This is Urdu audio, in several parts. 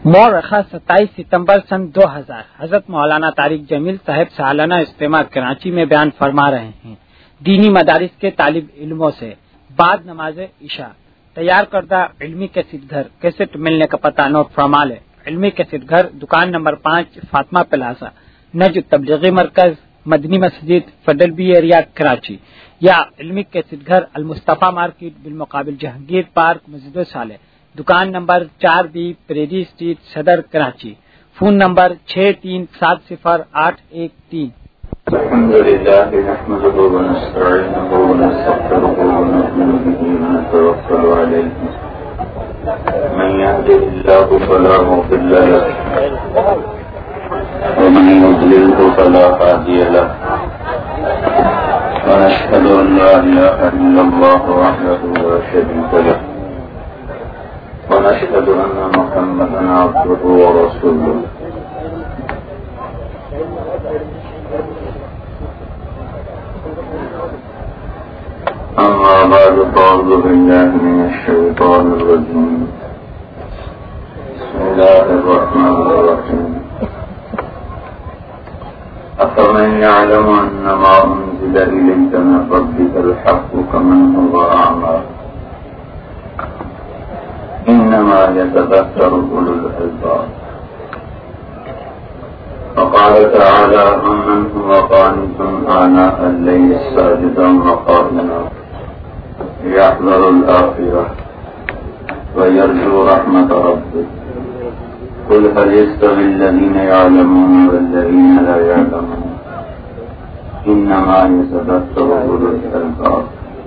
مورخہ 27 ستمبر سن 2000 حضرت مولانا طارق جمیل صاحب سالانہ اجتماع کراچی میں بیان فرما رہے ہیں۔ دینی مدارس کے طالب علموں سے بعد نماز عشاء تیار کردہ علمی کیسٹ گھر کیسٹ ملنے کا پتہ نوٹ فرما لے۔ علمی کیسٹ گھر، دکان نمبر 5، فاطمہ پلازا، نجد تبلیغی مرکز، مدنی مسجد، فیڈرل بی ایریا، کراچی، یا علمی کیسٹ گھر، المصطفیٰ مارکیٹ بالمقابل جہانگیر پارک، مسجد صالح، دکان نمبر 4B، پریری اسٹریٹ، صدر، کراچی۔ Phone number 63700813۔ الحمد لله نحمده ونستعينه ونستغفره ونؤمن به ونتوكل عليه من يهده الله فلا مضل له ومن يضلله فلا هادي له ونشهد أن لا إله إلا الله وحده لا شريك له ونشهد أن محمدا عبده ورسوله أما بعد فأعوذ بالله من الشيطان الرجيم بسم الله الرحمن الرحيم أفمن يعلم أنما أنزل إليك من ربك الحق كمن هو أعمى إنما يتذكر أولو الألباب وقال تعالى أمن هو قانت آناء الليل ساجدا وقائما يحذر الآخرة ويرجو رحمة ربه قل هل يستوي الذين يعلمون والذين لا يعلمون إنما يتذكر أولو الألباب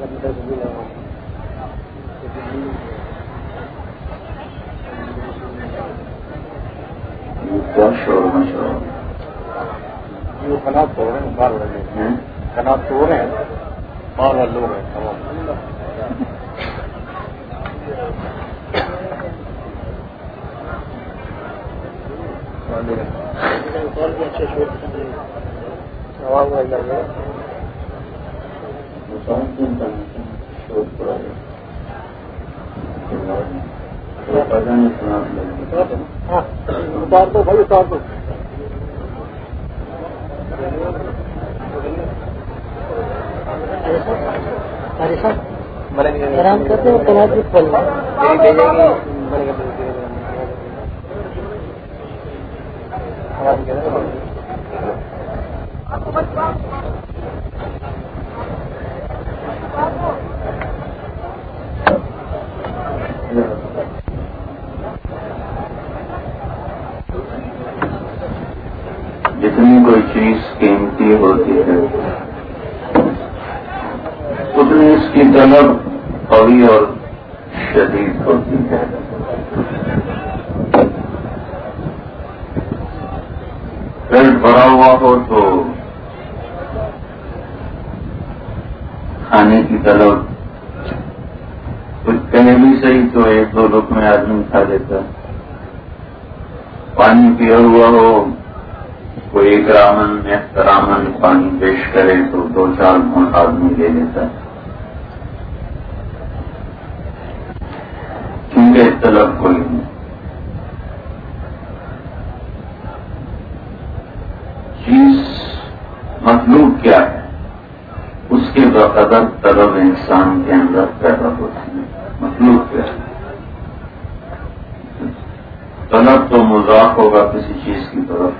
کیا شور مشور کنات تو رہے ہیں بار والے کنات تو رہے ہیں بار والے لوگ ہیں تمام اتار دو بھائی اتار دو آرام کرتے ہو تناظر کھول جتنی کوئی چیز قیمتی ہوتی ہے اتنی اس کی طلب قوی اور شدید ہوتی ہے۔ پیٹ بھرا ہوا ہو تو کھانے کی طلب کچھ کہنے بھی صحیح تو 1-2 لقمے آدمی کھا لیتا ہے۔ پانی پیا ہوا ہو کوئی اکرامن احترامن پانی پیش کرے تو 2-4 گھونٹ آدمی لے لیتا ہے، کیونکہ طلب کوئی نہیں۔ چیز مطلوب کیا ہے اس کے بقدر طلب انسان کے اندر پیدا ہوتی ہے۔ مطلوب کیا ہے؟ طلب تو مضاف ہوگا کسی چیز کی طرف،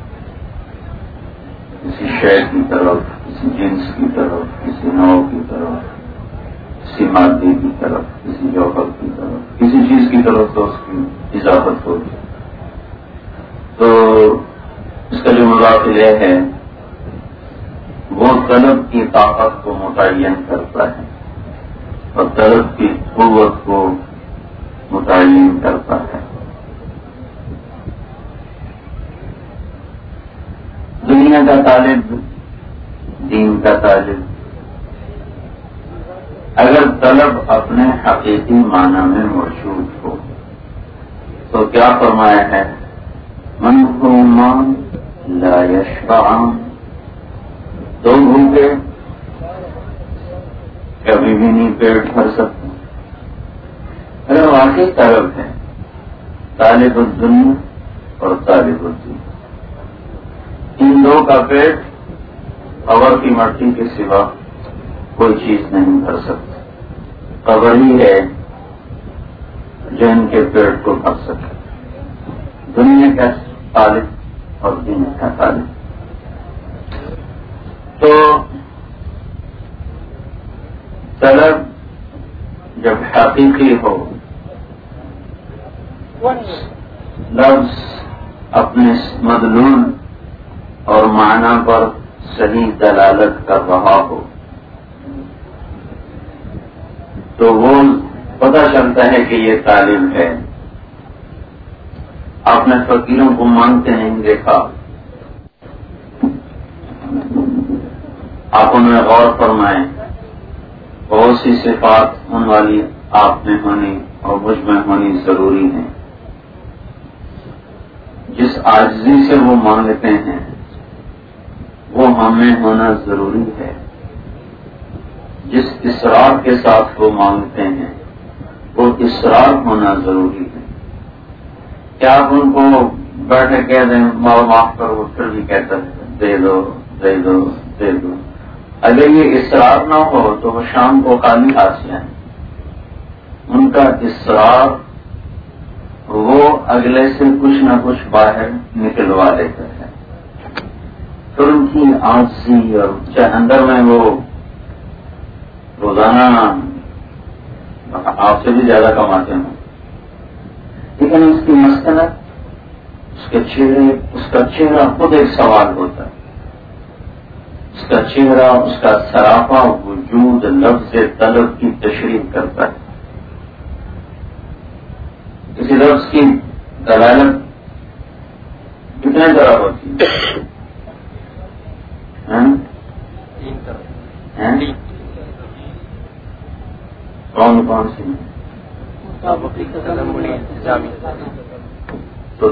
کسی شے کی طرف، کسی جنس کی طرف، کسی نوع کی طرف، کسی مادے کی طرف، کسی جوہر کی طرف، کسی چیز کی طرف تو اس کی اضافت ہوگی۔ تو اس کا جو مضاف الیہ ہے وہ طلب کی طاقت کو متعین کرتا ہے اور طلب کی قوت کو متعین کرتا ہے۔ دنیا کا طالب، دین کا طالب، اگر طلب اپنے حقیقی معنی میں موجود ہو تو کیا فرمایا ہے؟ من هما لا يشبعان، 2 بھوکے کبھی بھی نہیں پیٹ بھر سکتے۔ اگر واقعی طلب ہے طالب الدنیا اور طالب الدین، ان دو کا پیٹ قبر کی مٹی کے سوا کوئی چیز نہیں بھر سکتی. قبر ہی ہے جو ان کے پیٹ کو بھر سکے. دنیا کا طالب اور دین کا طالب. تو طلب جب حقیقی ہو، لفظ اپنے مدلول اور معنی پر صحیح دلالت کر رہا ہو، تو وہ پتہ چلتا ہے کہ یہ طالب ہے. آپ نے فقیروں کو مانگتے نہیں دیکھا. آپ ان میں غور فرمائیں، بہت سی صفات ان والی آپ میں ہونی اور مجھ میں ہونی ضروری ہیں. جس عاجزی سے وہ مانگتے ہیں وہ ہمیں ہونا ضروری ہے. جس اصرار کے ساتھ وہ مانگتے ہیں وہ اصرار ہونا ضروری ہے. کیا آپ ان کو بیٹھے کہہ دیں معاف کرو، پھر بھی کہتا ہے دے دو دے دو دے دو. اگر یہ اصرار نہ ہو تو وہ شام کو خالی ہاتھ سے آئیں. ان کا اصرار وہ اگلے سے کچھ نہ کچھ باہر نکلوا لیتا ہے. پھر ان کی عاجزی اور چاہے اندر میں وہ روزانہ آپ سے بھی زیادہ کماتے ہوں، لیکن اس کی مسکنت، اس کا چہرہ خود ایک سوال ہوتا ہے. اس کا چہرہ، اس کا سراپا وجود لفظ طلب کی تشریح کرتا ہے. کسی لفظ کی دلالت کتنے طرح ہوتی ہے؟ کون کون سی؟ تو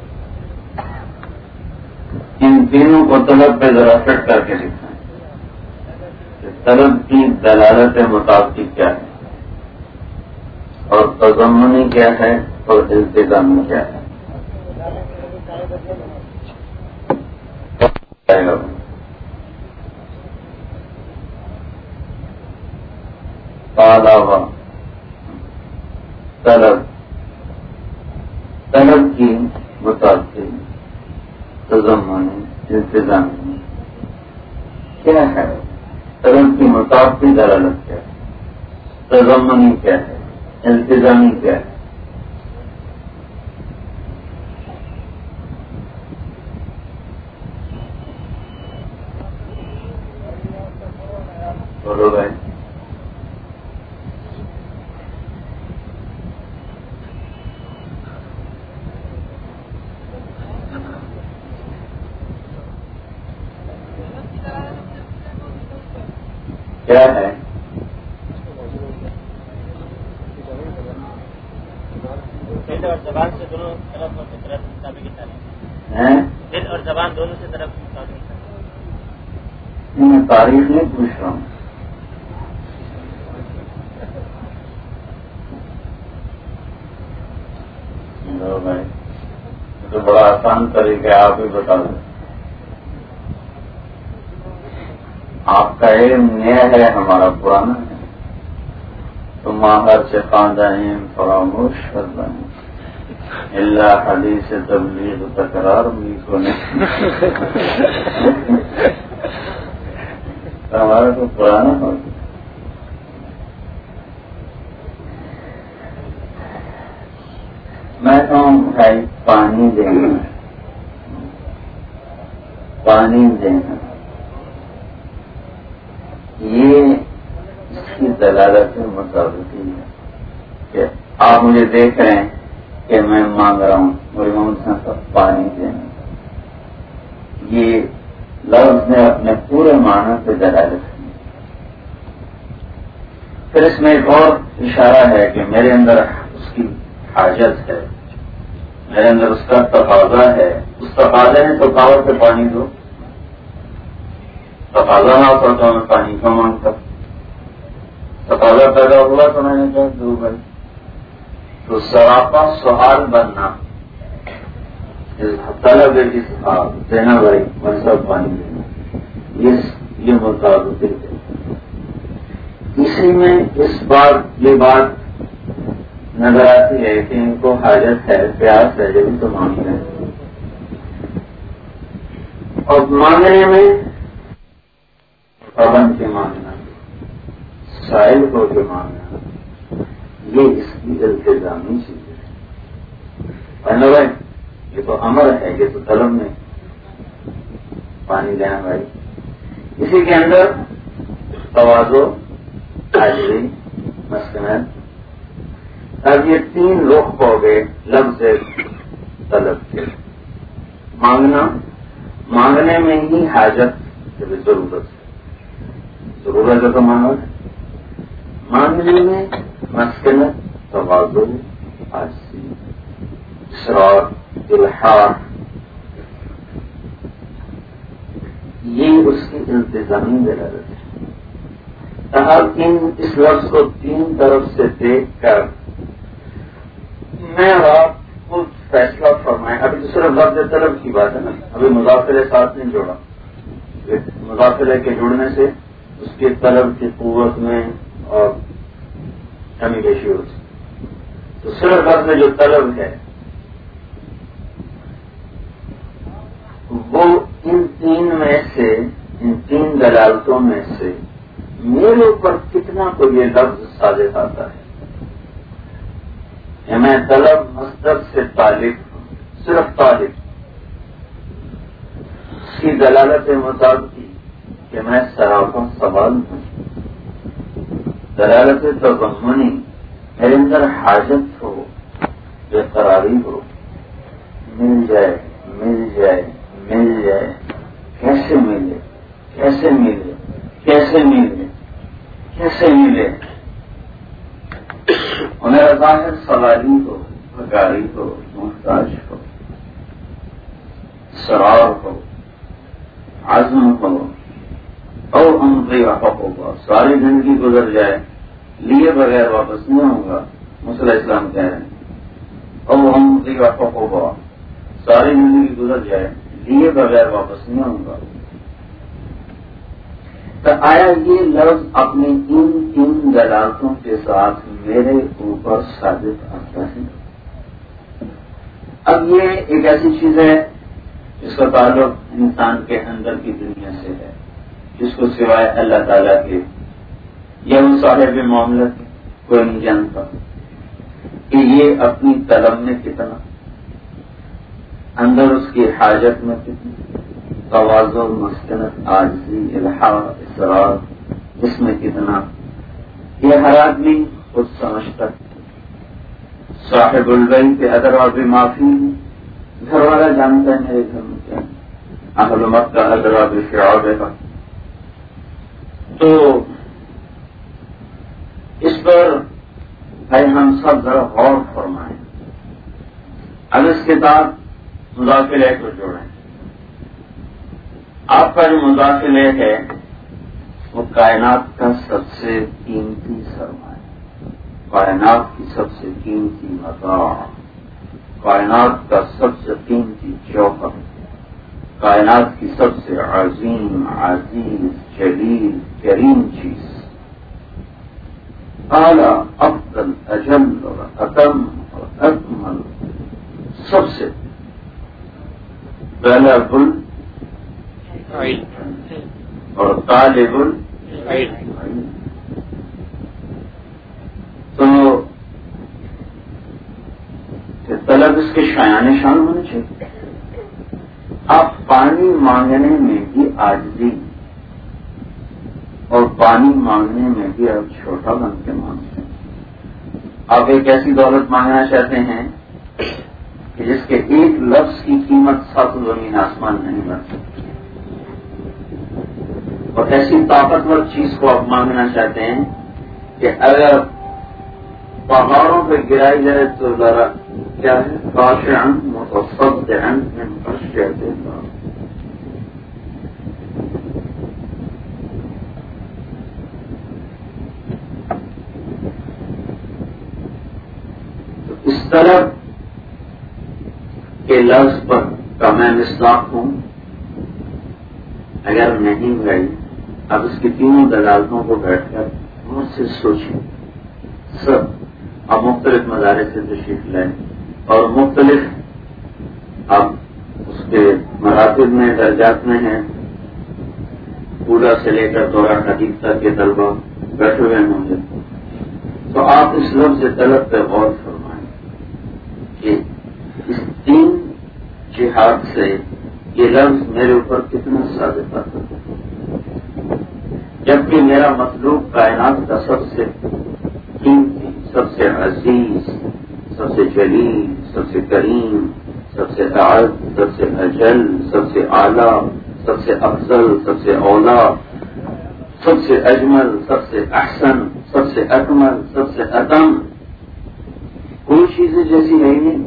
ان تینوں کو طلب پہ ذرا فٹ کر کے دکھائیں کہ طلب کی دلالت مطابق کیا ہے اور تضمنی کیا ہے اور التزامی کیا ہے. طلب کی مطابق تضمنی التزامی کیا ہے. طلب کی مطابق دلالت کیا ہے، تضمنی کیا ہے، التزامی کیا ہے. بولو بھائی. کیا ہے؟ دل اور زبان سے دونوں طرف مطابق دل اور زبان دونوں سے طرف مطابق. میں تاریخ نہیں پوچھ رہا ہوں. بھائی تو بڑا آسان طریقہ آپ ہی بتا دیں. آپ کا علم نیا ہے، ہمارا پرانا ہے. تو ماہر سے خاندان فراموش کرنا ہے اللہ حدیث تبلیغ تکرار بھی کو نہیں. ہمارا تو پرانا ہو گیا. میں کہوں بھائی پانی دینا، پانی دینا، یہ اس کی دلالت مطابق ہے کہ آپ مجھے دیکھ رہے ہیں کہ میں مانگ رہا ہوں میرے محمد صاحب پانی دینا. یہ لفظ نے اپنے پورے معنی پہ دلالت کی. پھر اس میں ایک اور اشارہ ہے کہ میرے اندر اس کی حاجت ہے، میرے اندر اس کا تقاضا ہے. اس تقاضے نے تو کہا پہ پانی دو. تقاضا نہ ہوتا تو میں پانی کا مانگتا. تقاضا پیدا ہوا تو میں نے کہا دو بھائی. تو سراپا سہار بننا طلب دینا بھائی مذہب پانی دینا یہ مطابق ہے. اسی میں یہ بات نظر آتی ہے کہ ان کو حاجت ہے، پیاس ہے، جبھی تو مانگ رہے ہیں. اور مانگنے میں پابند کے مانگنا، سائل ہو کے مانگنا، یہ اس کی التزامی چیز ہے. بھائی یہ تو امر ہے، یہ تو طلب میں پانی دینا بھائی. اسی کے اندر تواضع، حاضری، مسکنت. اب یہ تین رخ ہو گئے لفظ طلب کے. مانگنے میں ہی حاجت ضرورت ہے، ضرورت ہے تو مانگو. مانگنے میں مسکنت، تواضع، حاضری، اصرار، الحاح، یہ اس کی انتظامی دلالت ہے. اب اس لفظ کو تین طرف سے دیکھ کر میں آپ خود فیصلہ فرمائیں. ابھی تو صرف لفظ طلب کی بات ہے نا، ابھی مضافلے ساتھ نہیں جوڑا. مضافلے کے جڑنے سے اس کے طلب کی قوت میں اور کمی بیشی ہوتی. تو صرف لفظ میں جو طلب ہے وہ ان تین دلالتوں میں سے میرے اوپر کتنا کو یہ لفظ صادق آتا ہے کہ میں طلب مصدر سے طالب ہوں، صرف طالب. اس کی دلالت مطابقی کہ میں سراپا سوال ہوں. دلالت تضمنی میرے اندر حاجت ہو، بےقراری ہو، مل جائے مل جائے مل جائے، کیسے ملے کیسے ملے کیسے ملے کیسے ملے. میرا ظاہر سواری ہو، بھگاری ہو، محتاج ہو، سرار ہو، عزم ہو، او امضی ہوگا، ساری زندگی گزر جائے لیے بغیر واپس نہیں ہوں گا. مسئلہ اسلام کہہ رہے ہیں او امضی ہوگا، ساری زندگی گزر جائے لیے بغیر واپس نہیں ہوں گا. تو آیا یہ لفظ اپنی ان تین دلالتوں کے ساتھ میرے اوپر ثابت آتا ہے؟ اب یہ ایک ایسی چیز ہے جس کا تعلق انسان کے اندر کی دنیا سے ہے، جس کو سوائے اللہ تعالیٰ کے یا وہ صاحب معاملہ کوئی نہیں جانتا کہ یہ اپنی طلب میں کتنا، اندر اس کی حاجت میں کتنا، تواضع، مسکنت، عاجزی، الحاح، اصرار، اس میں کتنا، یہ ہر آدمی خود سمجھتا. صاحب البیت کے ادر اور بھی معافی، گھر والا جانتا ہے میرے گھر میں کیا، اہل مکہ ادر اور بھی شعبے کا. تو اس پر بھائی ہم سب ذرا غور فرمائیں. اب اس کے ساتھ مداخلے کو جوڑیں. آپ کا جو مداخلے ہے وہ کائنات کا سب سے قیمتی سرمایہ، کائنات کی سب سے قیمتی متاع، کائنات کا سب سے قیمتی جوہر، کائنات کی سب سے عظیم، عزیز، جلیل، کریم چیز، اعلیٰ، افضل، اجل اور اتم اور اکمل، سب سے پہلا گل اور طالب العلم. تو طلب اس کے شایان شان ہونے چاہیے. آپ پانی مانگنے میں بھی عاجزی اور پانی مانگنے میں بھی آپ چھوٹا بن کے مانگتے ہیں. آپ ایک ایسی دولت مانگنا چاہتے ہیں کہ جس کے ایک لفظ کی قیمت 7 زمین آسمان نہیں بن سکتی، اور ایسی طاقتور چیز کو آپ مانگنا چاہتے ہیں کہ اگر پہاڑوں پہ گرائی جائے تو ذرا کیا ہے، خاشعاً متصدعاً من خشیۃ اللہ. اس طرح کے لفظ پر کا میں مصداق ہوں؟ اگر نہیں بھائی، اب اس کی تینوں دلالتوں کو بیٹھ کر بہت سے سوچیں سب، اب مختلف مدارس سے تشریف لائیں اور مختلف اب اس کے مراتب میں درجات میں ہیں، پورا سے لے کر دورہ حدیث تک کے طلبہ بیٹھے ہوئے ہوں گے، تو آپ اس لفظ طلب پہ غور فرمائیں کہ اس تین جہاد سے یہ لفظ میرے اوپر کتنا صادق آتا ہے، جبکہ میرا مطلوب کائنات کا سب سے قیمتی، سب سے عزیز، سب سے جلیل، سب سے کریم، سب سے اعز، سب سے اجل، سب سے اعلیٰ، سب سے افضل، سب سے اولا، سب سے اجمل، سب سے احسن، سب سے اکمل، سب سے اتم، کوئی چیزیں جیسی ہے نہیں۔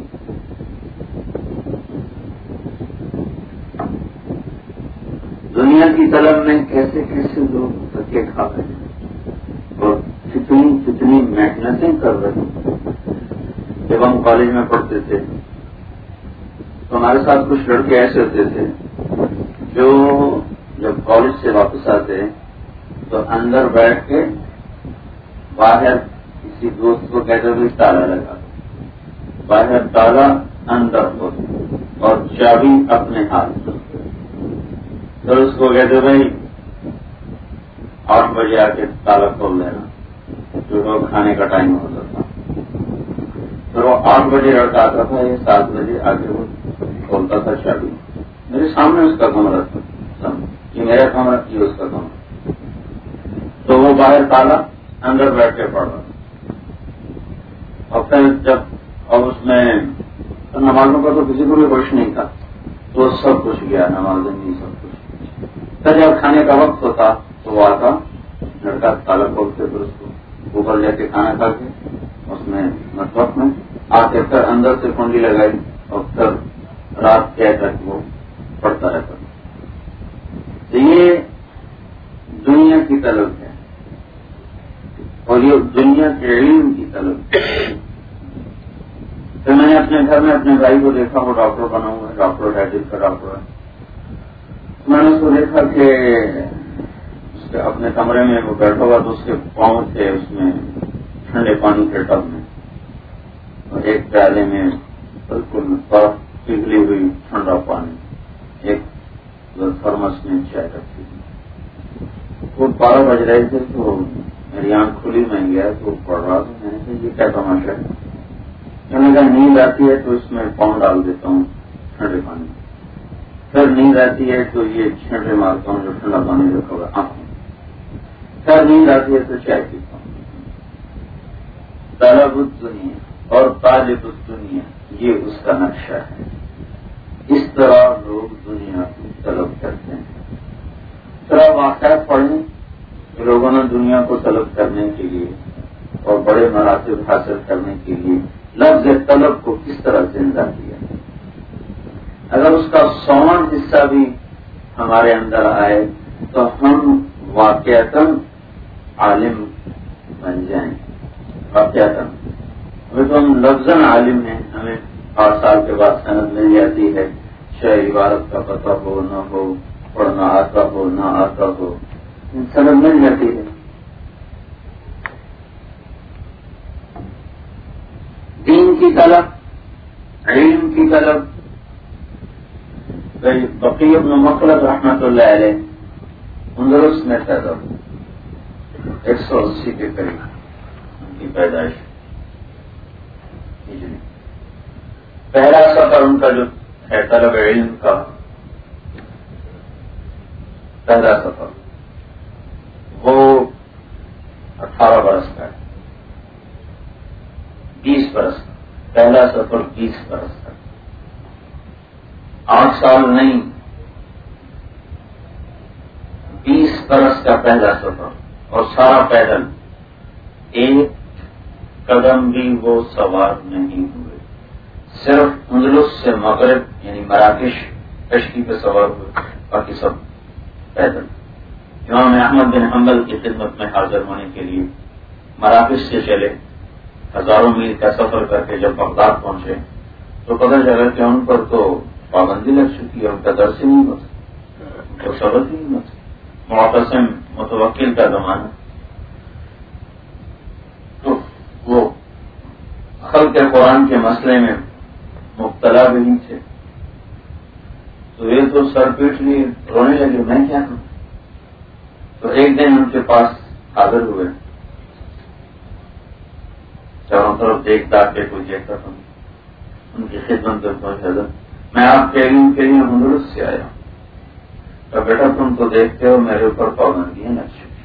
دنیا کی طلب میں کیسے کیسے لوگ دھکے کھا رہے ہیں اور کتنی کتنی محنتیں کر رہے ہیں۔ جب ہم کالج میں پڑھتے تھے تو ہمارے ساتھ کچھ لڑکے ایسے ہوتے تھے جو جب کالج سے واپس آتے تو اندر بیٹھ کے باہر کسی دوست کو کہتے ہوئے تالا لگا، باہر تالا اندر ہو اور چابی اپنے ہاتھ میں، پھر اس کو کہتے بھائی 8 بجے آ کے تالا کھول دینا، جو کھانے کا ٹائم ہوتا تھا، پھر وہ 8 بجے لڑکا آتا تھا، یہ 7 بجے آ کے وہ کھولتا تھا چابی، میرے سامنے اس کا کمرہ تھا، یہ میرا کمرہ یہ اس کا کمرہ، تو وہ باہر تالا اندر بیٹھ کے پڑھ رہا، اور پھر جب اب اس میں نمازوں کا تو کسی کو بھی ہوش نہیں تھا، تو سب کچھ گیا، نمازیں نہیں سب کچھ، پھر جب کھانے کا وقت ہوتا تو وہ آتا لڑکا تالا کھول کے پھر اس کو اوپر جا کے کھانا کھا کے اس میں مطلب میں آ کے پھر اندر سے کنڈی لگائی اور پھر رات کہہ تک وہ پڑتا رہتا۔ تو یہ دنیا کی طلب ہے اور یہ دنیا کے علم کی طلب ہے۔ پھر میں نے اپنے گھر میں اپنے بھائی کو دیکھا، وہ ڈاکٹر بنا ہوا ہے، ڈاکٹر ہے، دل کا ڈاکٹر ہے، میں نے اس کو دیکھا کہ اس کے اپنے کمرے میں وہ بیٹھا ہوا تو اس کے پاؤں تھے اس میں ٹھنڈے پانی کے ٹب میں، اور ایک پیالے میں بالکل برف پگھلی ہوئی ٹھنڈا پانی، ایک تھرمس میں چائے رکھی تھی۔ وہ 12 بج رہے تھے تو میری آنکھ کھلی، میں گیا تو پڑھ رہا تھا، میں نے کہا یہ کیا تماشا ہے؟ میں نے کہا نیند آتی ہے تو اس میں پاؤں ڈال دیتا ہوں ٹھنڈے پانی، پھر نیند آتی ہے تو یہ چھینٹے مارتا ہوں جو ٹھنڈا پانی رکھا ہوا آنکھوں، پھر نیند آتی ہے تو چائے پیتا ہوں۔ طلب الدنیا اور طالب الدنیا یہ اس کا نقشہ ہے، اس طرح لوگ دنیا کی طلب کرتے ہیں۔ طرح واقعات پڑھیں کہ لوگوں نے دنیا کو طلب کرنے کے لیے اور بڑے مراتب حاصل کرنے کے لیے لفظ طلب کو کس طرح زندہ کیا۔ اگر اس کا 100واں حصہ بھی ہمارے اندر آئے تو ہم واقعتاً عالم بن جائیں، واقعتاً۔ ابھی تو ہم لفظاً عالم ہیں، ہمیں 8 سال کے بعد سند مل جاتی ہے، شعر عبارت کا پتہ ہو نہ ہو، پڑھنا آتا ہو نہ آتا ہو، سند مل جاتی ہے۔ دین کی طلب، علم کی طلب، بقی بن مخلد رحمۃ اللہ علیہ اندلس میں پیدا ہوئے، 180 کے قریب ان کی پیدائش۔ پہلا سفر ان کا جو ہے طلب علم کا، پہلا سفر وہ 18 برس کا ہے، 20 برس کا پہلا سفر، 20 برس کا، 8 سال نہیں، 20 برس کا پہلا سفر، اور سارا پیدل، ایک قدم بھی وہ سوار نہیں ہوئے، صرف اندلس سے مغرب یعنی مراکش کشتی پہ سوار ہوئے، باقی سب پیدل۔ امام احمد بن حنبل کی خدمت میں حاضر ہونے کے لیے مراکش سے چلے، ہزاروں میل کا سفر کر کے جب بغداد پہنچے تو پتہ چلا کہ ان پر تو پابندی لگ چکی ہے، ان کا درس ہی نہیں ہوتا، ان کو سبق ہی نہیں ہوتا، معتصم متوکل کا زمانہ. تو وہ خلق قرآن کے مسئلے میں مبتلا بھی نہیں تھے. تو یہ تو سر پیٹ لیے رونے لگے، میں کیا کروں. تو ایک دن ان کے پاس حاضر ہوئے، چاروں طرف دیکھتا کہ کوئی دیکھتا تھا، ان کی خدمت میں پہنچ حضرت میں آپ کے علم کے لیے ہندوست سے آیا ہوں. تو بیٹا تم تو دیکھتے ہو میرے اوپر پابندیاں لگ چکی،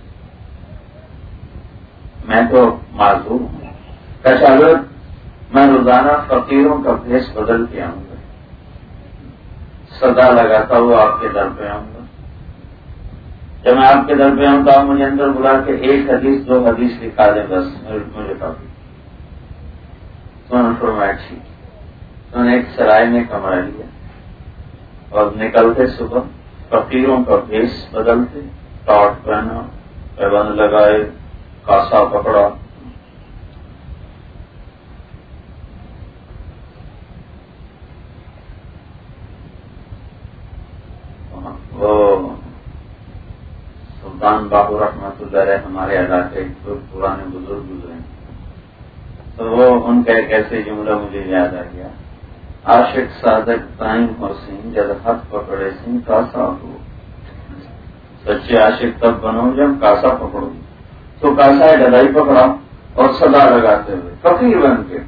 میں تو معذور ہوں. حضرت میں روزانہ فقیروں کا بھیس بدل کے آؤں گا، صدا لگاتا ہوا آپ کے در پہ آؤں گا. جب میں آپ کے در پہ آؤں تو آپ مجھے اندر بلا کے ایک حدیث 2 حدیث لکھا دیں، بس مجھے کافی. تو نے فرمایا ٹھیک. تو نے ایک سرائے میں کمرہ لیا اور نکلتے صبح فقیروں کا بھیس بدلتے، ٹاٹ پہنا، پیبند لگائے، کاسا پکڑا، وہ سلطان بابو رحمت اللہ علیہ ہمارے علاقے کے پرانے بزرگ گزرے، تو وہ ان کا ایک ایسے جملہ مجھے یاد آ گیا، عاشق صادق تائیں حسین جب ہاتھ پکڑے سن کاسا ہو. سچے عاشق تب بنو جب کاسا پکڑو. تو کاسا ڈلائی پکڑا اور صدا لگاتے ہوئے فقیر بن کے.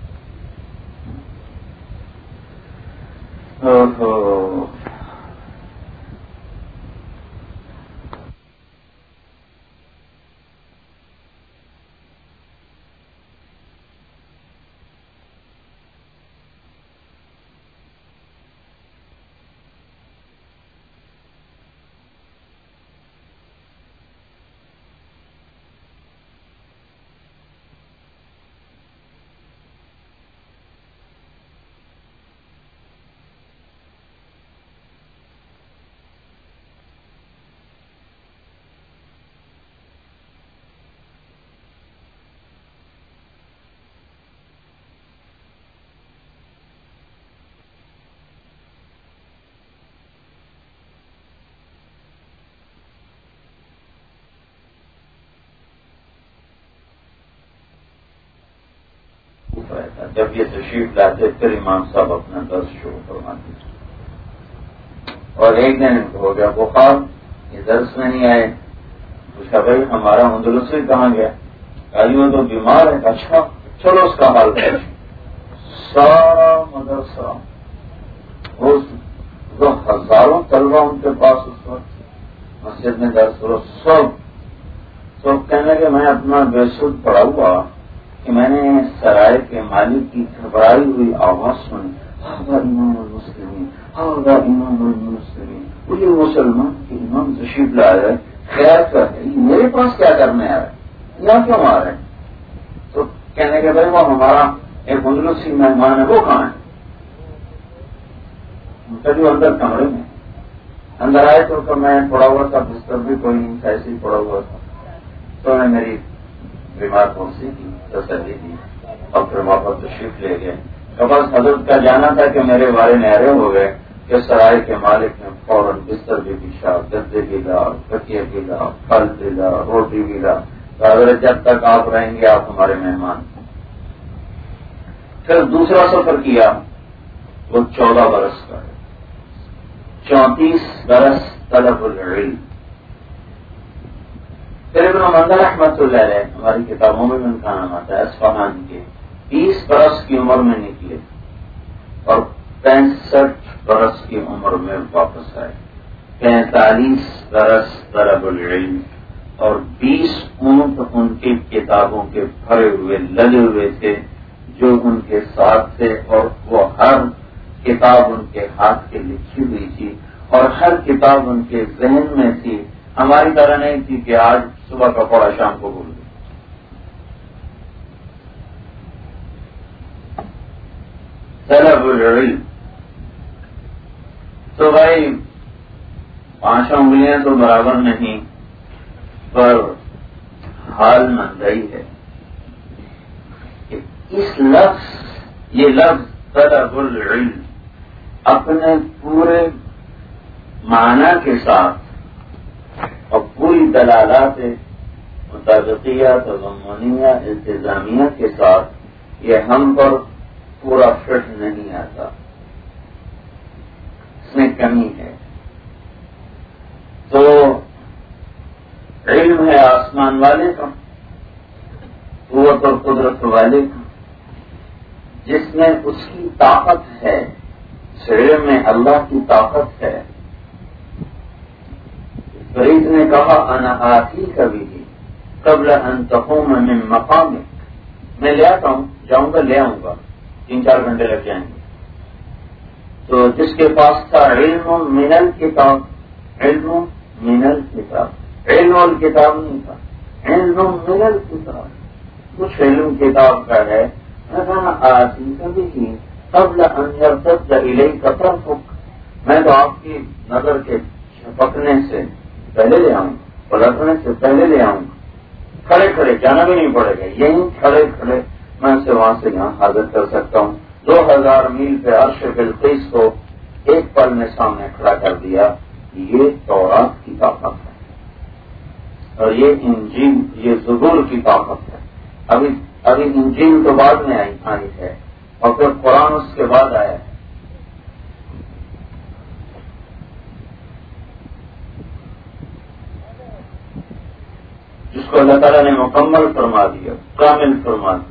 جب یہ تشریف لاتے پھر امام صاحب اپنا درس شروع فرماتے. اور ایک دن ہو گیا بخار، یہ درس میں نہیں آئے. پوچھا بھائی ہمارا اندلسی کہاں گیا؟ وہ تو بیمار ہے. اچھا چلو اس کا حال ہے. سارا مدرسہ جو ہزاروں طلبہ ان کے پاس اس وقت مسجد میں درس کرو، سب کہنے کہ میں اپنا بے سود پڑا ہوا کہ میں نے سرائے کے مالک کی گھبرائی ہوئی آواز سنی، امام المسلمین، امام المسلمین. وہ یہ مسلمان کے امام تشریف لا رہے، خیر کر رہے، میرے پاس کیا کرنے آ رہے، یہاں کیوں آ رہے؟ تو کہنے کے بھائی وہ ہمارا ایک اندلسی مہمان ہے، وہ کہاں ہے؟ جو اندر کمرے میں اندر آئے تو میں پڑا ہوا تھا، بستر بھی کوئی نہیں تھا، ایسے ہی پڑا ہوا تھا. تو نے میری بیمار پہنچی کی تسلی دی اور پھر واپس تشریف لے گئے. بس حضرت کا جانا تھا کہ میرے والے نہرے ہو گئے کہ سرائے کے مالک نے فوراً بستر بھی بچھا، گدے بھی لا، تکیے بھی لا، پھل بھی لا، روٹی بھی لا. حضرت جب تک آپ رہیں گے آپ ہمارے مہمان. پھر دوسرا سفر کیا، وہ 14 برس کا ہے، 34 برس طلب العلم. پھر ابن منظر رحمت اللہ علیہ ہماری کتابوں میں ان کا نام آتا ہے، اصفہان کے 20 برس کی عمر میں نکلے اور 65 برس کی عمر میں واپس آئے. 45 برس طلب العلم اور 20 اونٹ ان کی کتابوں کے بھرے ہوئے لگے ہوئے تھے جو ان کے ساتھ تھے، اور وہ ہر کتاب ان کے ہاتھ کے لکھی ہوئی تھی اور ہر کتاب ان کے ذہن میں تھی. ہماری طرح نہیں تھی کہ آج صبح کا پڑھا شام کو بھول گئے. طلب العلم تو بھائی 5 انگلیاں تو برابر نہیں، پر حال مندئی ہے. کہ اس یہ لفظ طلب العلم اپنے پورے معنی کے ساتھ اور پوری دلالات مطابقیہ تضمنیہ التزامیہ کے ساتھ یہ ہم پر پورا فٹ نہیں آتا، اس میں کمی ہے۔ تو علم ہے آسمان والے کا، قوت اور قدرت والے کا، جس میں اس کی طاقت ہے، اس علم میں اللہ کی طاقت ہے۔ فرید نے کہا انا آتی کبھی بھی قبل ان تقوم من مقامک، میں لے آتا ہوں، جاؤں گا لے آؤں گا، 3-4 گھنٹے لگ جائیں گے۔ تو جس کے پاس تھا علم من الکتاب، علم من الکتاب، علم الکتاب نہیں تھا، علم من الکتاب، کچھ علم کتاب کا ہے، میں کہا آتی کبھی بھی قبل ان یرتد الیک طرفک، میں تو آپ کی نظر کے جھپکنے سے پہلے لے آؤں گا، پلٹنے سے پہلے لے آؤں گا، کھڑے کھڑے جانا بھی نہیں پڑے گا، یہیں کھڑے کھڑے میں اسے وہاں سے یہاں حاضر کر سکتا ہوں۔ 2000 میل پہ عرش بلقیس کو ایک پل میں سامنے کھڑا کر دیا، یہ تورات کی طاقت ہے، اور یہ انجیل، یہ زبور کی طاقت ہے۔ ابھی انجیل تو بعد میں آئی ہے، اور پھر قرآن اس کے بعد آیا ہے۔ جس کو اللہ تعالیٰ نے مکمل فرما دیا، کامل فرما دیا۔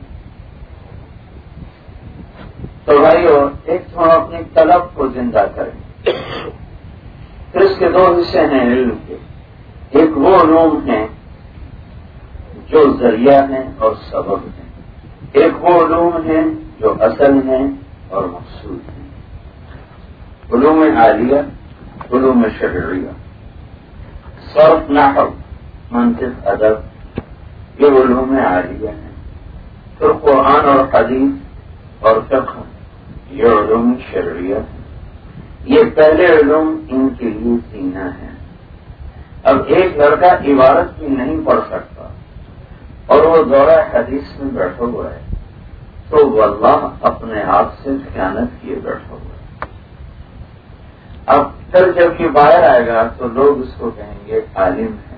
تو بھائیو، ایک تو ہم اپنی طلب کو زندہ کریں، پھر اس کے 2 حصے ہیں علم کے، ایک وہ علوم ہیں جو ذریعہ ہیں اور سبب ہیں، ایک وہ علوم ہیں جو اصل ہیں اور مقصود ہیں۔ علوم عالیہ، علوم شرعیہ، صرف، نحو، منطق، ادب، یہ علوم عالیہ ہیں۔ پھر قرآن اور حدیث اور فقہ، یہ علوم شرعیہ ہیں۔ یہ پہلے علوم ان کے لیے سینہ ہے۔ اب ایک لڑکا عبارت بھی نہیں پڑھ سکتا اور وہ دورہ حدیث میں بیٹھا ہوا ہے، تو واللہ اپنے آپ سے خیانت کیے بیٹھا ہوا ہے۔ اب پھر جب یہ باہر آئے گا تو لوگ اس کو کہیں گے عالم ہے،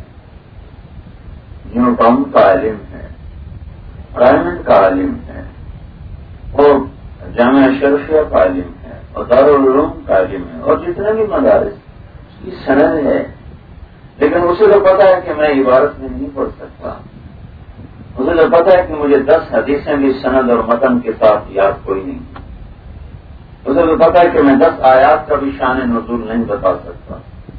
نیوٹن کا عالم ہے، رائمنڈ کا عالم ہے، اور جامعہ اشرفیہ کا عالم ہے، اور دارالعلوم کا عالم ہے، اور جتنے بھی مدارس کی سند ہے، لیکن اسے تو پتا ہے کہ میں عبارت میں نہیں پڑھ سکتا، اسے تو پتا ہے کہ مجھے 10 حدیثیں بھی سند اور متن کے ساتھ یاد کوئی نہیں، اسے تو پتا ہے کہ میں 10 آیات کا بھی شان نزول نہیں بتا سکتا۔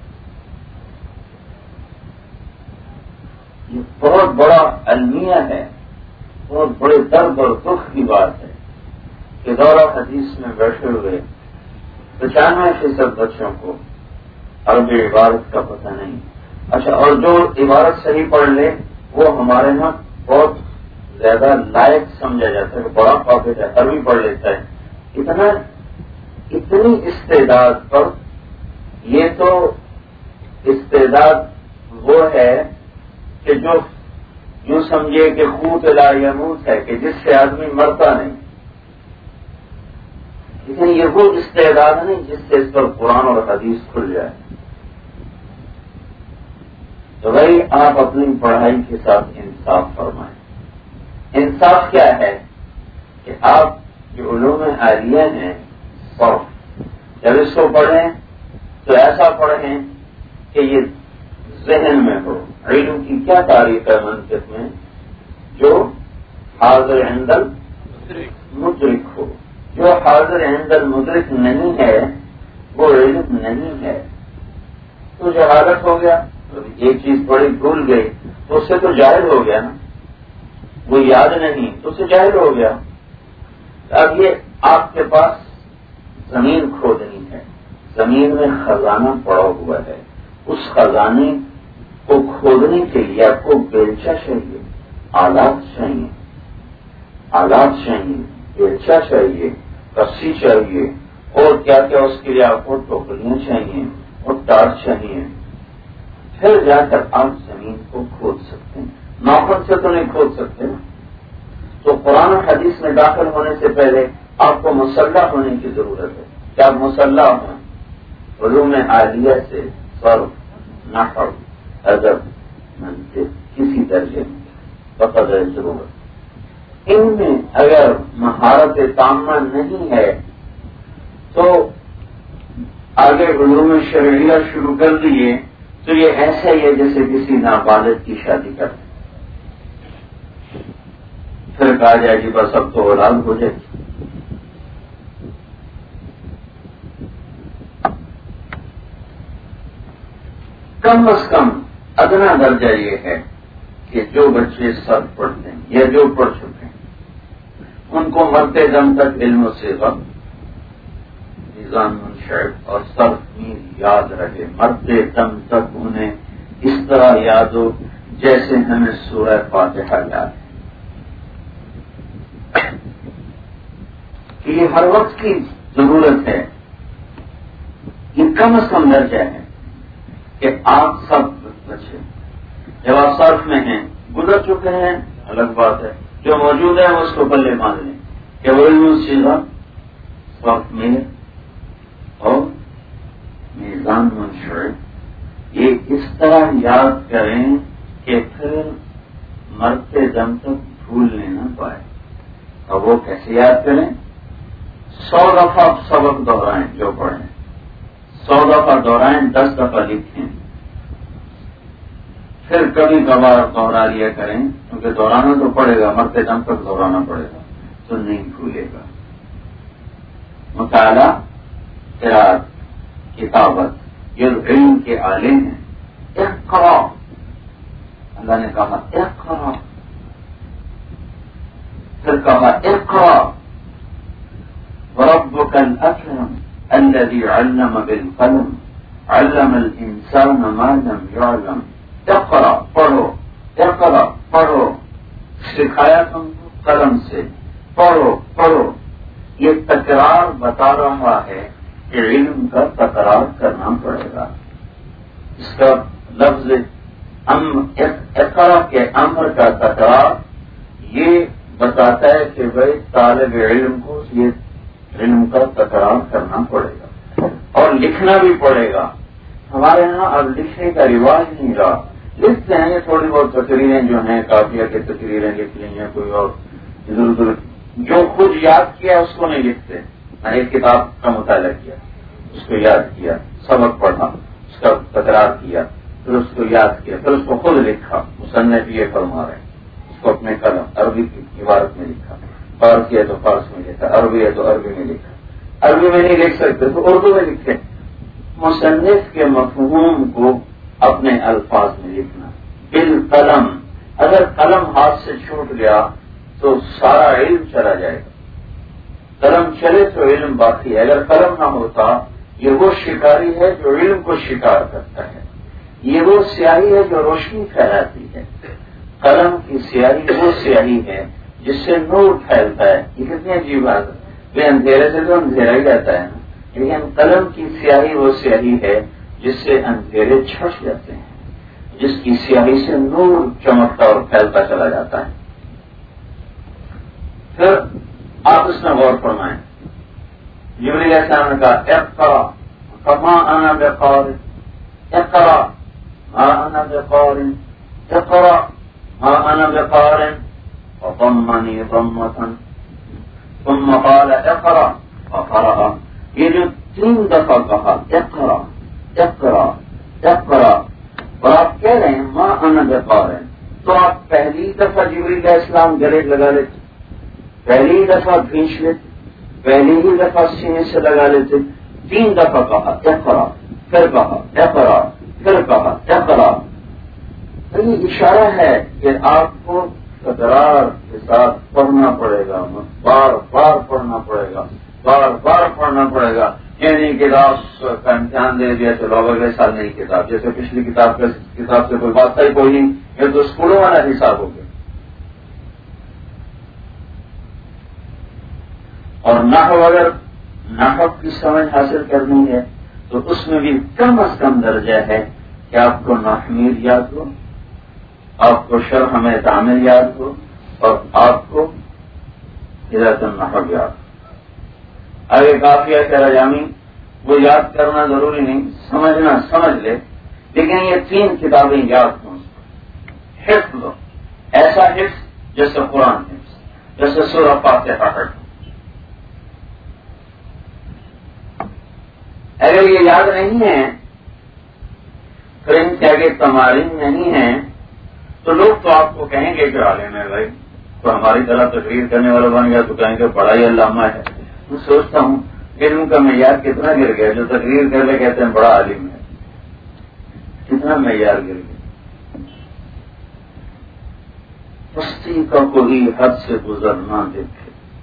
یہ بہت بڑا المیہ ہے، بہت بڑے درد اور دکھ کی بات ہے کہ دورہ حدیث میں بیٹھے ہوئے 95% بچوں کو عربی عبارت کا پتہ نہیں۔ اچھا، اور جو عبارت صحیح پڑھ لے وہ ہمارے یہاں بہت زیادہ لائق سمجھا جاتا ہے، بڑا قابل ہے، عربی پڑھ لیتا ہے۔ اتنی استعداد پر، یہ تو استعداد وہ ہے کہ جو یوں سمجھے کہ قوت لا یموت ہے، کہ جس سے آدمی مرتا نہیں، لیکن یہ وہ استعداد نہیں جس سے اس پر قرآن اور حدیث کھل جائے۔ تو بھائی آپ اپنی پڑھائی کے ساتھ انصاف فرمائیں۔ انصاف کیا ہے کہ آپ جو علوم عالیہ ہیں، صرف جب اس کو پڑھیں تو ایسا پڑھیں کہ یہ ذہن میں ہو۔ علم کی کیا تعریف ہے منطق میں؟ جو حاضر عند المدرک ہو۔ جو حاضر عند المدرک نہیں ہے وہ علم نہیں ہے۔ تو جہالت ہو گیا، ایک چیز بڑی بھول گئی تو اس سے تو جاہل ہو گیا نا، وہ یاد نہیں تو اس سے جاہل ہو گیا۔ اب یہ آپ کے پاس زمین کھودنی ہے، زمین میں خزانہ پڑا ہوا ہے، اس خزانے کو کھودنے کے لیے آپ کو بیلچا چاہیے، آلات چاہیے، بیلچا چاہیے، رسی چاہیے، اور کیا کیا اس کے لیے آپ کو ٹوکریاں چاہیے اور تار چاہیے، پھر جا کر آپ زمین کو کھود سکتے ہیں۔ ناخن سے تو نہیں کھود سکتے نا، تو قرآن و حدیث میں داخل ہونے سے پہلے آپ کو مسلح ہونے کی ضرورت ہے کہ آپ مسلح ہوں علوم عالیہ سے، صرف، نحو، ادب، منطق کسی درجے میں بقدر ضرورت۔ ان میں اگر مہارت تامہ نہیں ہے تو آگے علوم شرعیہ شروع کر دیے تو یہ ایسا ہی ہے جیسے کسی نابالغ کی شادی کرتے پھر کہا جائے کہ بس اب تو اولاد ہو جائے گی۔ کم از کم ادنا درجہ یہ ہے کہ جو بچے سب پڑھتے ہیں یا جو پڑھ چکے ہیں ان کو مرتے دم تک علم و صیغہ، میزان منشعب اور صرف یاد رہے، مرتے دم تک انہیں اس طرح یاد ہو جیسے ہمیں سورہ فاتحہ یاد ہے، کہ یہ ہر وقت کی ضرورت ہے۔ یہ کم از کم درجہ ہے کہ آپ سب بچے جب آپ صرف میں ہیں، گزر چکے ہیں الگ بات ہے، جو موجود ہے اس کو پلے باندھ لیں کہ وہ علم سیدھا صرف میں اور میزان منشعب یہ اس طرح یاد کریں کہ پھر مرتے دم تک بھولنے نہ پائے۔ اور وہ کیسے یاد کریں؟ 100 دفعہ سبق دہرائیں، جو پڑھیں 100 دفعہ دہرائیں، 10 دفعہ لکھیں، پھر کبھی کبھار دہرا لیا کریں، کیونکہ دہرانا تو پڑے گا، مرتے دم تک دہرانا پڑے گا تو نہیں بھولے گا۔ مطالعہ، قراءت، کتابت یہ علم کے آلے ہیں۔ اقرا، اللہ نے کہا اقرا، پھر کہا اقرا وربک الاکرم الذی علم بالقلم علم الانسان ما لم يعلم۔ اقرا پڑھو، اقرا پڑھو، سکھایا تم کو قلم سے، پڑھو پڑھو۔ یہ تکرار بتا رہا ہے کہ علم کا تکرار کرنا پڑے گا۔ اس کا لفظ اقرا کے امر کا تکرار یہ بتاتا ہے کہ بھائی طالب علم کو یہ علم کا تکرار کرنا پڑے گا اور لکھنا بھی پڑے گا۔ ہمارے یہاں اب لکھنے کا رواج نہیں رہا، لکھتے ہیں یہ تھوڑی بہت تقریریں جو ہیں، کافیہ کی تقریریں لکھ لی ہیں، کوئی اور ادھر ادھر جو خود یاد کیا اس کو نہیں لکھتے۔ میں نے ایک کتاب کا مطالعہ کیا، اس کو یاد کیا، سبق پڑھا، اس کا تکرار کیا، پھر اس کو یاد کیا، پھر اس کو خود لکھا۔ مصنف یہ فرما رہے ہیں، اس کو اپنے قلم عربی کی عبارت میں لکھا، فارسی ہے تو فارسی میں لکھا، عربی ہے تو عربی میں لکھا، عربی میں نہیں لکھ سکتے تو اردو میں لکھتے۔ مصنف کے مفہوم کو اپنے الفاظ میں لکھنا بالقلم۔ اگر قلم ہاتھ سے چھوٹ گیا تو سارا علم چلا جائے گا، قلم چلے تو علم باقی ہے۔ اگر قلم نہ ہوتا، یہ وہ شکاری ہے جو علم کو شکار کرتا ہے، یہ وہ سیاہی ہے جو روشنی پھیلاتی ہے۔ قلم کی سیاہی وہ سیاہی ہے جس سے نور پھیلتا ہے۔ یہ کتنی عجیب بات ہے، بے اندھیرے سے تو اندھیرا ہی رہتا ہے نا، لیکن قلم کی سیاہی وہ سیاہی ہے جس سے اندھیرے چھٹ جاتے ہیں، جس کی سیاہی سے نور چمکتا اور پھیلتا چلا جاتا ہے۔ پھر آپ اس میں غور فرمائیں، جبریل علیہ السلام نے کہا اقرا فما انا بقارئ، اقرا ما انا بقارئ، اقرا ما انا بقارئ، وضمني ضمة ثم قال اقرا فقرأ۔ یہ جو 3 دفعہ کہا اقرا اقرا اقرا، اور آپ کہہ رہے ہیں ما انا بقارئ، تو آپ پہلی دفعہ جبریل علیہ السلام گریڈ لگا لیتے، پہلی دفعہ کھینچ لیتے، پہلی ہی دفعہ سینے سے لگا لیتے۔ 3 دفعہ کہا اقرا، پھر کہا اقرا، پھر کہا اقرا۔ یہ اشارہ ہے کہ آپ کو تکرار کے ساتھ پڑھنا پڑے گا، بار بار پڑھنا پڑے گا، بار بار پڑھنا پڑے گا۔ یعنی کتاب کا امتحان دے دیا چلو اگلے سال نئی کتاب، جیسے پچھلی کتاب سے کوئی بات تھی کوئی نہیں، یہ تو اسکولوں والا حساب ہو گیا۔ اور نحو، اگر نحو کی سمجھ حاصل کرنی ہے تو اس میں بھی کم از کم درجہ ہے کہ آپ کو نحویر یاد ہو، آپ کو شرح میں تعمیل یاد ہو، اور آپ کو ہدایت النحو یاد. آگے قافیہ شرجامی وہ یاد کرنا ضروری نہیں، سمجھنا سمجھ لے، لیکن یہ 3 کتابیں یاد ہوں. حفظ لو، ایسا حفظ جیسے قرآن حفظ، جیسے سورہ فاتحہ حفظ. اگر یہ یاد نہیں ہے، پھر ان کے آگے تمارین نہیں ہے، تو لوگ تو آپ کو کہیں گے کہ عالم ہے بھائی، تو ہماری طرح تقریر کرنے والا بن گیا تو کہیں گے بڑا ہی علامہ ہے. میں سوچتا ہوں علم کا معیار کتنا گر گیا، جو تقریر کر لے کہتے ہیں بڑا عالم ہے. کتنا معیار گر گیا. پستی کا کوئی حد سے گزرنا دیکھے.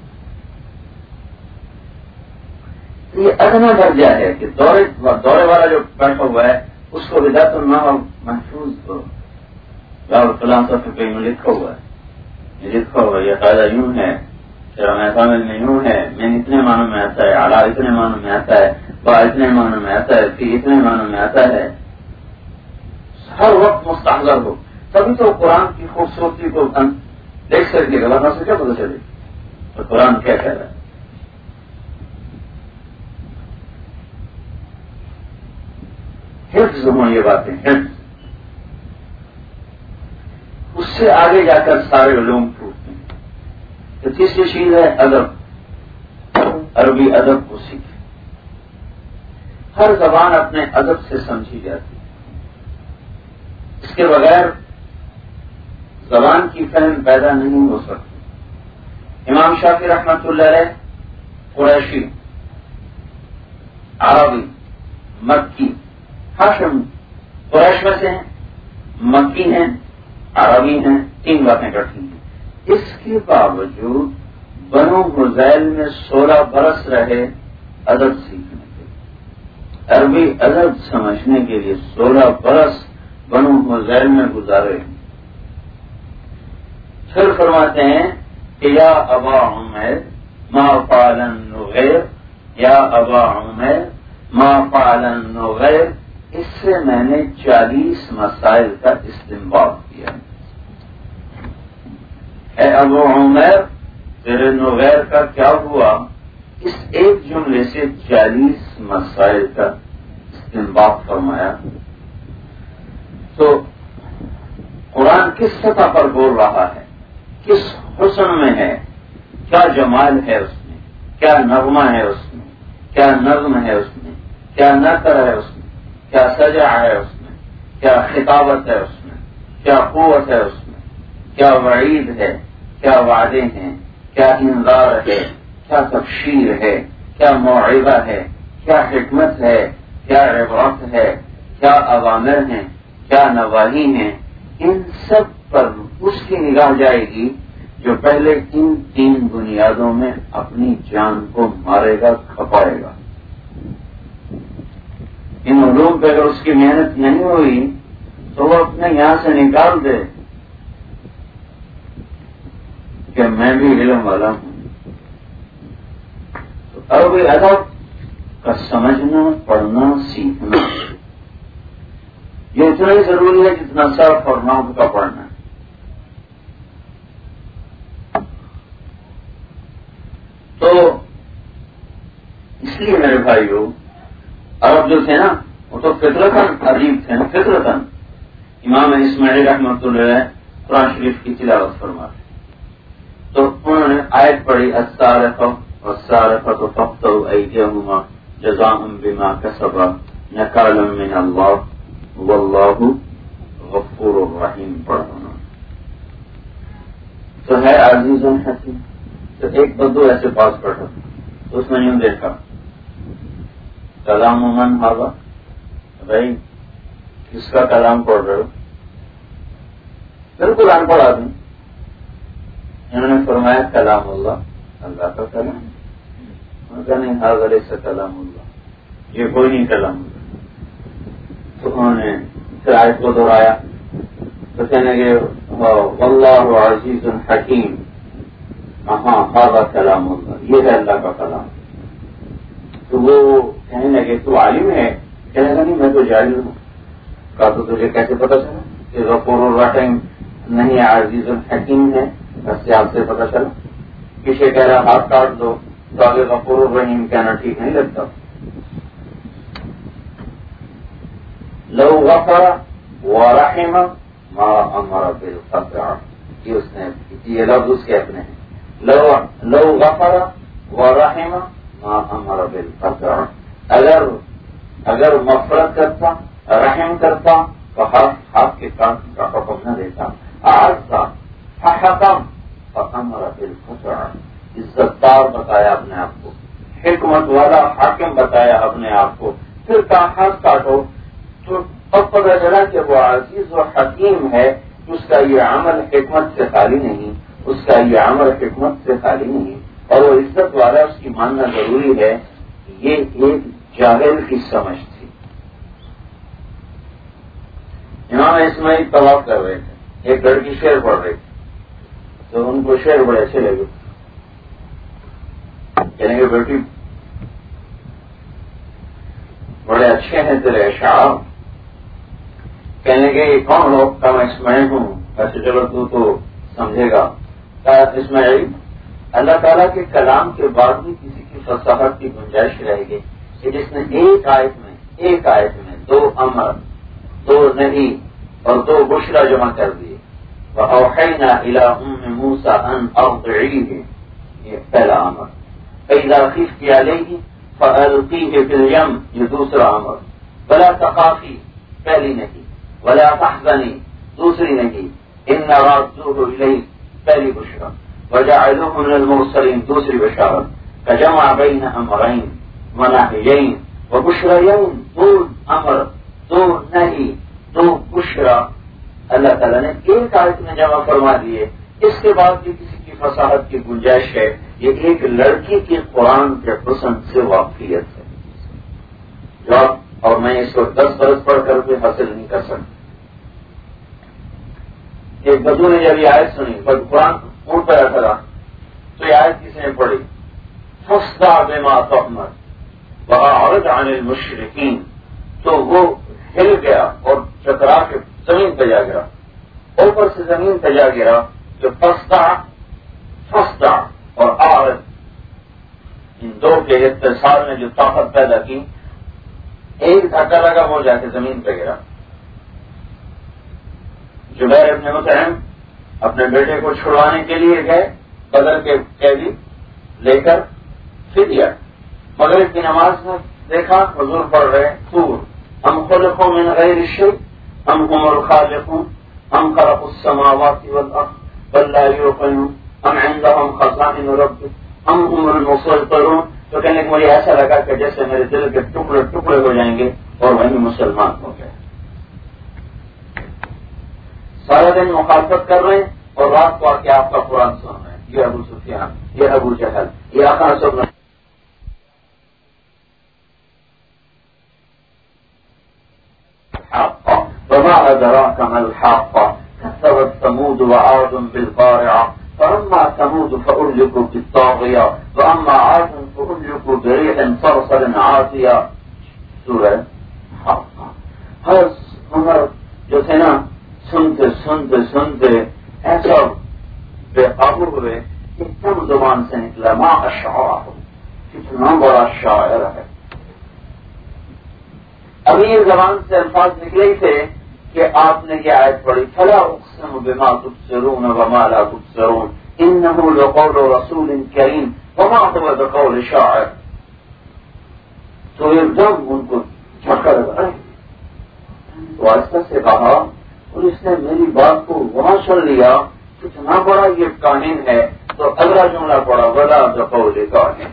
یہ ادنا درجہ ہے کہ دورے والا جو بیٹھا ہوا ہے اس کو ہدایت النحو محفوظ کرو. کلام صاحب میں لکھا ہوا ہے، یہ لکھا ہوا ہے، یہ قاعدہ یوں ہے، سمجھ میں یوں ہے، میں اتنے معنوں میں آتا ہے، اعلیٰ اتنے معنوں میں آتا ہے، با اتنے معنوں میں آتا ہے، فی اتنے معنوں میں آتا ہے. ہر وقت مستحضر ہو، تبھی تو قرآن کی خوبصورتی کو دیکھ سکے گا. ورنہ سے کیا پتہ چلے تو قرآن کیا کہہ رہا ہے. حفظ ہوں یہ باتیں، حفظ. اس سے آگے جا کر سارے علوم پھوٹتے ہیں. تو تیسری چیز ہے ادب. عربی ادب کو سیکھے. ہر زبان اپنے ادب سے سمجھی جاتی ہے. اس کے بغیر زبان کی فہم پیدا نہیں ہو سکتی. امام شافعی رحمۃ اللہ علیہ قریشی، عربی، مکی، ہاشم قریش میں سے ہیں، مکی ہیں، عربی ہیں، 3 باتیں کرتی ہیں. اس کے باوجود بنو حذیل میں 16 برس رہے ادب سیکھنے کے لیے. عربی ادب سمجھنے کے لیے 16 برس بنو حذیل میں گزارے. پھر فرماتے ہیں کہ یا ابا عمیر ما فعل النغیر، یا ابا عمیر ما فعل النغیر. اس سے میں نے 40 مسائل کا استنباط کیا. اے ابو عمیر تیرے نغیر کا کیا ہوا؟ اس ایک جملے سے 40 مسائل کا استنباط فرمایا. تو قرآن کس سطح پر بول رہا ہے، کس حسن میں ہے، کیا جمال ہے اس میں، کیا نغمہ ہے اس میں، کیا نظم ہے اس میں، کیا نثر ہے اس میں، کیا سجع ہے اس میں، کیا خطابت ہے اس میں، کیا قوت ہے اس میں، کیا وعید ہے، کیا وعدے ہیں، کیا انذار ہے، کیا تبشیر ہے، کیا موعظہ ہے، کیا حکمت ہے، کیا عبرت ہے، کیا اوامر ہیں، کیا نواہی ہیں. ان سب پر اس کی نگاہ جائے گی جو پہلے ان 3 بنیادوں میں اپنی جان کو مارے گا، کھپائے گا. ان علوم پہ اگر اس کی محنت نہیں ہوئی تو وہ اپنے یہاں سے نکال دے کہ میں بھی علم والا ہوں. تو عربی ادب کا سمجھنا، پڑھنا، سیکھنا یہ اتنا ہی ضروری ہے جتنا صرف اور نحو کا پڑھنا ہے. تو اس لیے میرے بھائیو عرب جو تھے نا وہ تو فطرتاً عجیب تھے نا. فطرتاً امام اسماعیل رحمۃ اللہ علیہ قرآن شریف کی تلاوت فرماتے تو انہوں نے آیت پڑھی السارقۃ فاقطعوا ایدیہما جزاء بما کسبا نکالا من اللہ واللہ غفور الرحیم پڑھا. تو ہے عزیز حکیم. تو ایک بدو ایسے پاس پڑھا تو اس میں یوں دیکھا کلام من ہاوا، بھائی کس کا کلام پڑھ رہے ہو؟ بالکل ان پڑھ آدمی. انہوں نے فرمایا کلام اللہ، اللہ کا کلام. نہیں حاضر سے کلام اللہ، یہ کوئی نہیں کلام اللہ. تو انہوں نے پھر آیت کو دہرایا تو کہنے لگے واللہ عزیز حکیم. ہاں حاضر کلام اللہ، یہ ہے اللہ کا کلام. تو وہ کہنے لگے تو عالم ہے؟ کہنے لگا نہیں میں تو جاہل ہوں. کہا تو تجھے کیسے پتا چلا کہ غفور الرحیم نہیں عزیز الحکیم ہے؟ بس سے آپ سے پتا چلا پیچھے کہہ رہا ہاتھ کاٹ دو تو آگے غفور الرحیم کہنا ٹھیک نہیں لگتا. لو غفر ورحم ما امر بالقطع، یہ لفظ اس کے اپنے ہیں. لو غفر ورحم ما امر بالقطع، اگر مغفرت کرتا رحم کرتا تو ہاتھ کے کام کا حکم نہ دیتا. آج حکم فامر بالقطع، عزت دار بتایا اپنے آپ کو، حکمت والا حاکم بتایا اپنے آپ کو، پھر کہا ہاتھ کاٹو. تو اب پتہ چلا کہ وہ عزیز و حکیم ہے. اس کا یہ عمل حکمت سے خالی نہیں، اس کا یہ عمل حکمت سے خالی نہیں، اور وہ عزت والا اس کی ماننا ضروری ہے. یہ ایک جاہل کی سمجھ تھی. امام اسماعیل طواف کر رہے تھے، ایک لڑکی شعر پڑھ رہی تھی، تو ان کو شعر بڑے اچھے لگے. کہنے کے بیٹی بڑے اچھے ہیں تیرے اشعار. کہنے کے یہ کون لوگ؟ کہا میں اسماعیل ہوں. ایسے چلو تو سمجھے گا. کہا اسماعیل، اللہ تعالیٰ کے کلام کے بعد بھی کسی کی فصاحت کی گنجائش رہے گی کہ جس نے ایک آیت میں 2 امر 2 نہیں اور 2 بشرا جمع کر دیے. وَأَوْحَيْنَا إِلَىٰ أُمِّ مُوسَىٰ أَنْ أَرْضِعِيهِ، یہ پہلا امر. فَإِذَا خِفْتِ عَلَيْهِ فَأَلْقِيهِ فِي الْيَمِّ، یہ دوسرا امر. وَلَا تَخَافِي، پہلی نہیں. وَلَا تَحْزَنِي، دوسری نہیں. إِنَّ رَادُّوهُ إِلَيْكِ، پہلی بشرا. وَجَعَلُوهُ مِنَ الْمُرْسَلِينَ، دوسری بشارت. فَجَمَعَ بَيْنَ أَمْرَيْنِ وَنَهْيَيْنِ وَبُشْرَيَيْنِ، 2 امر 2 نہیں 2 بشرا اللہ تعالیٰ نے ایک آیت میں جمع فرما دیے. اس کے بعد بھی کسی کی فصاحت کی گنجائش ہے. یہ ایک لڑکی کی قرآن کے حسن سے واقفیت ہے جو اور میں اس کو 10 برس پڑھ کر بھی حاصل نہیں کر سکتا. ایک بدو نے جب یہ آیت سنی، قرآن اونٹ پر رکھا تو یہ آیت کسی نے پڑھی، فاصدع بما تؤمر واعرض عن المشرکین، تو وہ ہل گیا اور چکرا کے زمین پہ جا گرا، اوپر سے زمین پہ جا گرا. جو فاصدع اور اعرض، ان 2 کے اتصال نے جو طاقت پیدا کی، ایک دھکا لگا وہ جا کے زمین پہ گرا. زبیر ابن مطعم اپنے بیٹے کو چھڑوانے کے لیے گئے، بدر کے قیدی لے کر فدیہ. مغرب کی نماز میں دیکھا حضور پڑھ رہے طور، ہم خلقوا من غیر شیء ام هم الخالقون ام خلقوا السماوات والارض بل لا يوقنون ام عندهم خزائن ربك ام هم المسيطرون. تو کہنے کہ مجھے ایسا لگا کہ جیسے میرے دل کے ٹکڑے ٹکڑے ہو جائیں گے اور وہیں مسلمان ہو گئے. سارا دن مخالفت کر رہے ہیں اور رات کو آ کے آپ کا قرآن سن رہے ہیں. یہ ابو سفیان، یہ ابو جہل، یہ آقا سب وما أدراك ما الحاقة كذبت ثمود وعاد بالقارعة فأما ثمود فأهلكوا بالطاغية وأما عاد فأهلكوا بريح صرصر عاتية. سورہ حاقہ. ہر عمر جو تھے نا سنتے ایسا بے قابو ہوئے کہ تم زبان سے نکلا ما اشعار، کتنا بڑا شاعر ہے. ابھی یہ زبان سے الفاظ نکلے تھے کہ آپ نے یہ آیت پڑھی، فلا اقسم بما تبصرون وما لا تبصرون انه لقول رسول کریم وما هو بقول شاعر. تو ایک دم ان کو جھٹکا لگا، تو آہستہ سے کہا اور اس نے میری بات کو وہاں سن لیا، کتنا بڑا یہ کاہن ہے. تو اگلا جملہ پڑا، ولا بقول کاہن.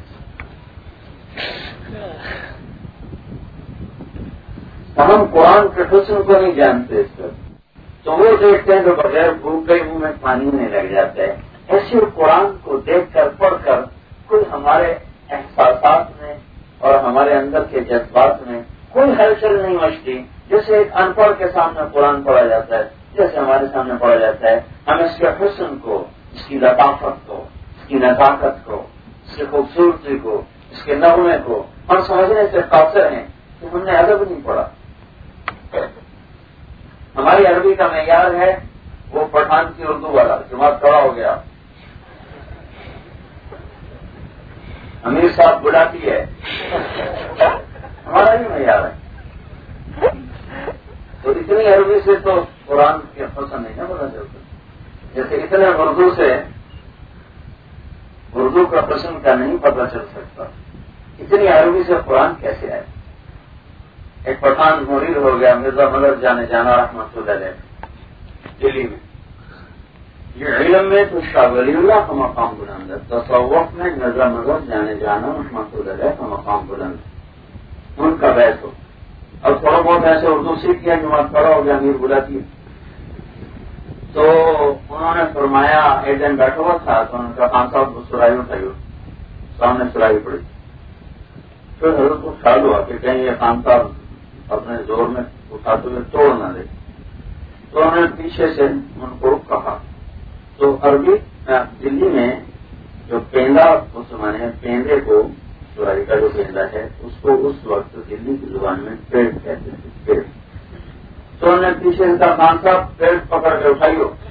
ہم قرآن کے حسن کو نہیں جانتے اس پر، تو وہ دیکھتے ہیں تو بغیر بھوک گئی منہ میں پانی نہیں لگ جاتا ہے. ایسے قرآن کو دیکھ کر پڑھ کر کوئی ہمارے احساسات میں اور ہمارے اندر کے جذبات میں کوئی ہلچل نہیں مچتی. جیسے ایک ان پڑھ کے سامنے قرآن پڑھا جاتا ہے، جیسے ہمارے سامنے پڑھا جاتا ہے، ہم اس کے حسن کو، اس کی لطافت کو، اس کی نزاکت کو، اس کی خوبصورتی کو، اس کے نغمے کو ہم سمجھنے سے قاصر ہیں کہ ہم نے ادب نہیں پڑھا. ہماری عربی کا معیار ہے وہ پٹھان کی اردو والا، جماعت کھڑا ہو گیا امیر صاحب بلاتی ہے، ہمارا ہی معیار ہے. تو اتنی عربی سے تو قرآن کے پسند نہیں ہے پتا چلتا. جیسے اتنے اردو سے اردو کا پسند کا نہیں پتا چل سکتا، اتنی عربی سے قرآن کیسے آئے. ایک پٹھان مرید ہو گیا مرزا مدد جانے جانا رحمۃ اللہ علیہ دلی میں. یہ علم میں تو شاہ ولی اللہ کا مقام بلند ہے، تصوف میں مرزا مدد جانے جانا رحمۃ اللہ علیہ کا مقام بلند ہے. ان کا بیت ہو. اب تھوڑا بہت ایسے اردو سیکھ کیا جماعت پڑا ہو گیا امیر بلاتی ہے. تو انہوں نے فرمایا ایک دن بیٹھا ہوا تھا تو انہوں نے کہا خان صاحب سرائی اٹھائی، سامنے سرائی پڑی. پھر حضرت کو خیال ہوا کہ کہیں یہ خان صاحب اپنے زور میں اٹھاتے ہوئے توڑ نہ دے. تو انہوں نے پیچھے سے ان کو کہا. تو عربی دلی میں جو پیندا اس زمانے پیندے کو سرائی کا جو پیندا ہے اس کو اس وقت دلی کی زبان میں پیڑ کہتے تھے. پیڑ. تو انہوں نے پیچھے ان کا خان صاحب پیڑ پکڑ کے اٹھائی ہو